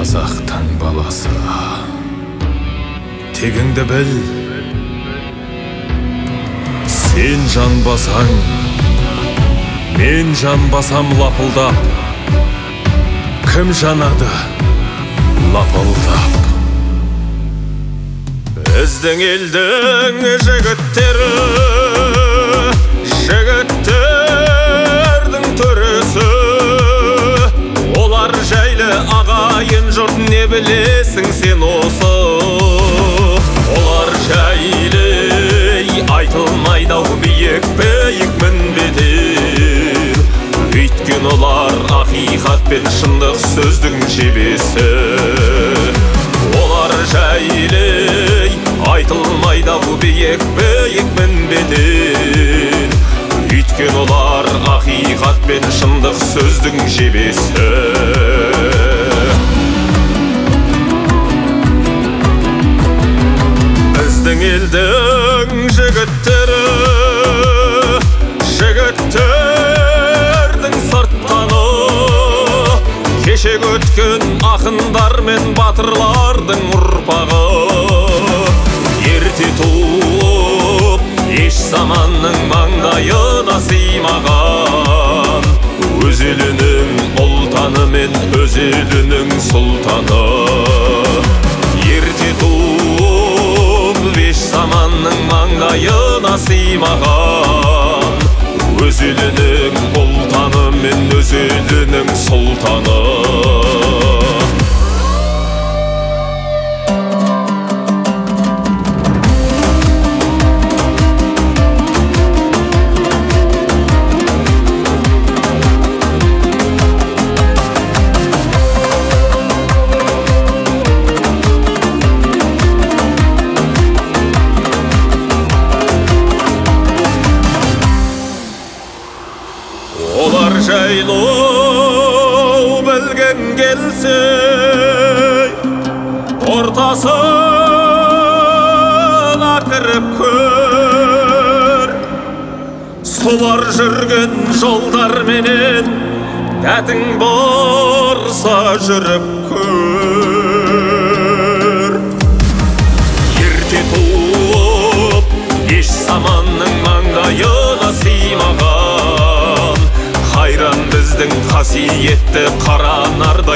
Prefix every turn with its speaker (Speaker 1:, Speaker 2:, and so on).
Speaker 1: Қазақтың баласы, тегіңді біл. Сен жанбасаң, мен жанбасам лапылдап, кім жанады лапылдап? Біздің елдің жігіттердің төресі, олар жайлы ағайын жұрт не білесің сен осы? Олар жайлы айтылмайды-ау биік мінбеден, өйткен олар ақиқат пен шындық сөздің жебесі. Олар жайлы айтылмайды-ау биік мінбеден, өйткен олар ақиқат пен шындық сөздің жебесі. Біздің елдің жігіттердің сырттаны, кешегі өткен ақындар мен батырлардың ұрпағы. Ерте туып, еш заманның маңдайына сыймаған, өз елінің ұлтаны мен өз елінің сұлтаны. Ерте туып, еш заманның маңдайына сыймаған, өз елінің ұлтаны мен өз елінің сұлтаны. Олар жайлы білген келсе, ортасына кіріп көр. Солар жүрген жолдар менен тәтің барса жүріп көр. Ерте туып, еш заманның маңдайына сыймаған, қайран біздің қасиетті қара нардай